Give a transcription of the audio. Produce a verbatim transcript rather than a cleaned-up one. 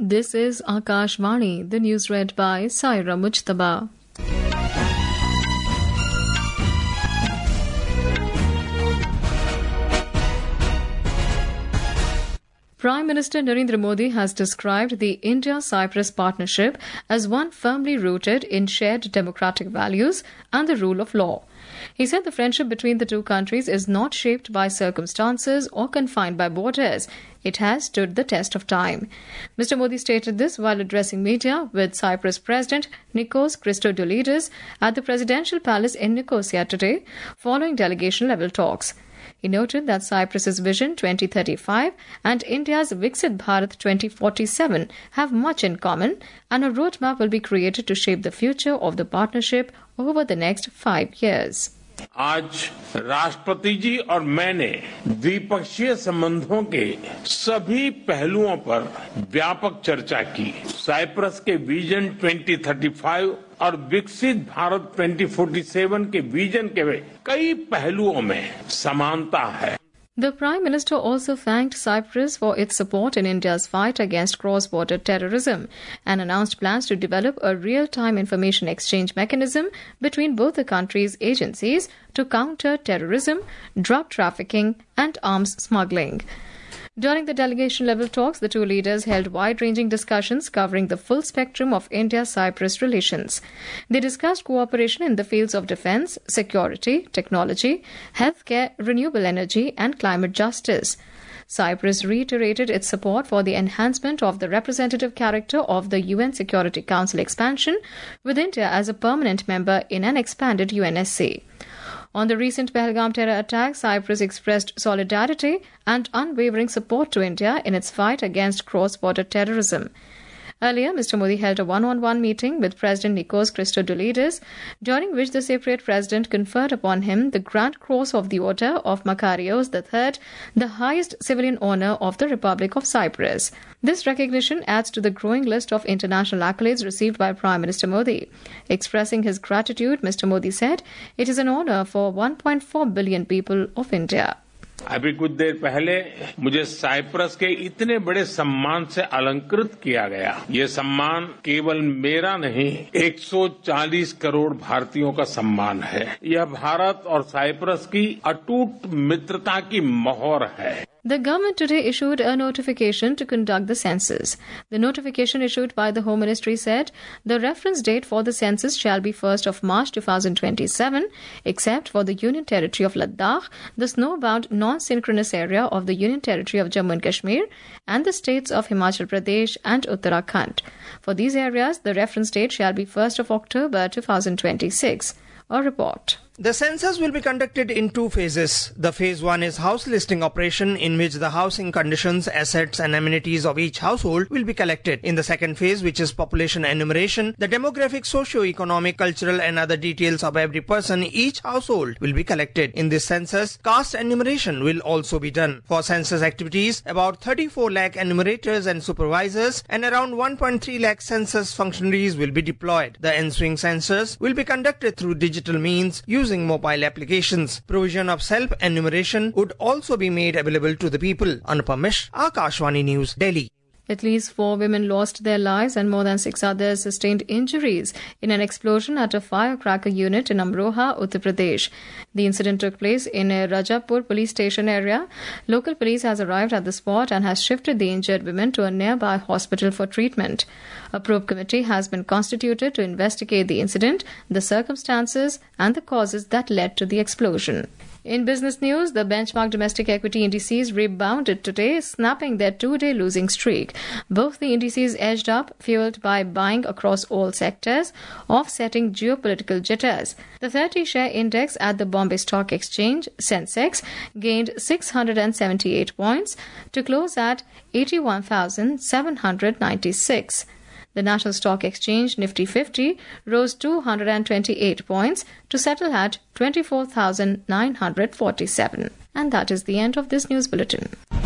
This is Akashvani, the news read by Saira Mujtaba. Prime Minister Narendra Modi has described the India-Cyprus partnership as one firmly rooted in shared democratic values and the rule of law. He said the friendship between the two countries is not shaped by circumstances or confined by borders. It has stood the test of time. Mister Modi stated this while addressing media with Cyprus President Nikos Christodoulides at the Presidential Palace in Nicosia today, following delegation-level talks. He noted that Cyprus's Vision twenty thirty-five and India's Viksit Bharat twenty forty-seven have much in common, and a roadmap will be created to shape the future of the partnership over the next five years. आज राष्ट्रपति जी और मैंने द्विपक्षीय संबंधों के सभी पहलुओं पर व्यापक चर्चा की। साइप्रस के विजन ट्वेंटी थर्टी फाइव और विकसित भारत ट्वेंटी फोर्टी सेवन के विजन के कई पहलुओं में समानता है। The Prime Minister also thanked Cyprus for its support in India's fight against cross-border terrorism and announced plans to develop a real-time information exchange mechanism between both the countries' agencies to counter terrorism, drug trafficking and arms smuggling. During the delegation-level talks, the two leaders held wide-ranging discussions covering the full spectrum of India-Cyprus relations. They discussed cooperation in the fields of defence, security, technology, healthcare, renewable energy and climate justice. Cyprus reiterated its support for the enhancement of the representative character of the U N Security Council expansion, with India as a permanent member in an expanded U N S C. On the recent Pahalgam terror attack, Cyprus expressed solidarity and unwavering support to India in its fight against cross-border terrorism. Earlier, Mister Modi held a one-on-one meeting with President Nikos Christodoulides, during which the Cypriot president conferred upon him the Grand Cross of the Order of Makarios the third, the highest civilian honour of the Republic of Cyprus. This recognition adds to the growing list of international accolades received by Prime Minister Modi. Expressing his gratitude, Mister Modi said, "It is an honour for one point four billion people of India." अभी कुछ देर पहले मुझे Cyprus के इतने बड़े सम्मान से अलंकृत किया गया। ये सम्मान केवल मेरा नहीं, एक सौ चालीस करोड़ भारतीयों का सम्मान है। यह भारत और साइप्रस की अटूट मित्रता की मोहर है। The government today issued a notification to conduct the census. The notification issued by the Home Ministry said the reference date for the census shall be first of March twenty twenty-seven, except for the Union Territory of Ladakh, the snowbound non-synchronous area of the Union Territory of Jammu and Kashmir, and the states of Himachal Pradesh and Uttarakhand. For these areas, the reference date shall be first of October twenty twenty-six. A report. The census will be conducted in two phases. The phase one is house listing operation, in which the housing conditions, assets and amenities of each household will be collected. In the second phase, which is population enumeration, the demographic, socio-economic, cultural and other details of every person, each household will be collected. In this census, caste enumeration will also be done. For census activities, about thirty-four lakh enumerators and supervisors and around one point three lakh census functionaries will be deployed. The ensuing census will be conducted through digital means using mobile applications. Provision of self-enumeration would also be made available to the people. Anupam Mishra, Akashvani News, Delhi. At least four women lost their lives and more than six others sustained injuries in an explosion at a firecracker unit in Amroha, Uttar Pradesh. The incident took place in a Rajapur police station area. Local police has arrived at the spot and has shifted the injured women to a nearby hospital for treatment. A probe committee has been constituted to investigate the incident, the circumstances and the causes that led to the explosion. In business news, the benchmark domestic equity indices rebounded today, snapping their two-day losing streak. Both the indices edged up, fueled by buying across all sectors, offsetting geopolitical jitters. The thirty share index at the Bombay Stock Exchange, Sensex, gained six hundred seventy-eight points to close at eighty-one thousand seven hundred ninety-six. The National Stock Exchange Nifty fifty rose two hundred twenty-eight points to settle at twenty-four thousand nine hundred forty-seven. And that is the end of this news bulletin.